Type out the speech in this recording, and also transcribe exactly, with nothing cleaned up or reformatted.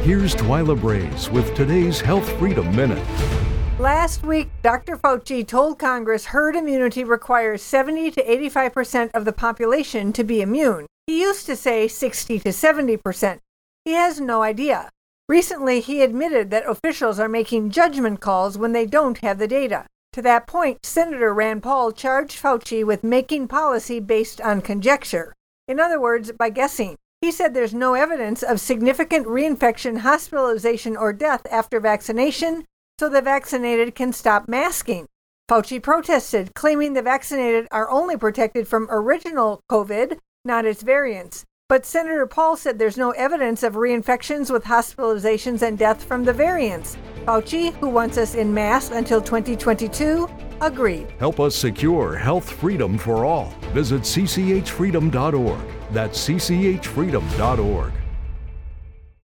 Here's Twyla Braze with today's Health Freedom Minute. Last week, Doctor Fauci told Congress herd immunity requires seventy to eighty-five percent of the population to be immune. He used to say sixty to seventy percent. He has no idea. Recently, he admitted that officials are making judgment calls when they don't have the data. To that point, Senator Rand Paul charged Fauci with making policy based on conjecture. In other words, by guessing. He said there's no evidence of significant reinfection, hospitalization, or death after vaccination, so the vaccinated can stop masking. Fauci protested, claiming the vaccinated are only protected from original COVID, not its variants. But Senator Paul said there's no evidence of reinfections with hospitalizations and death from the variants. Fauci, who wants us in masks until twenty twenty-two, agreed. Help us secure health freedom for all. Visit c c h freedom dot org. That's c c h freedom dot org.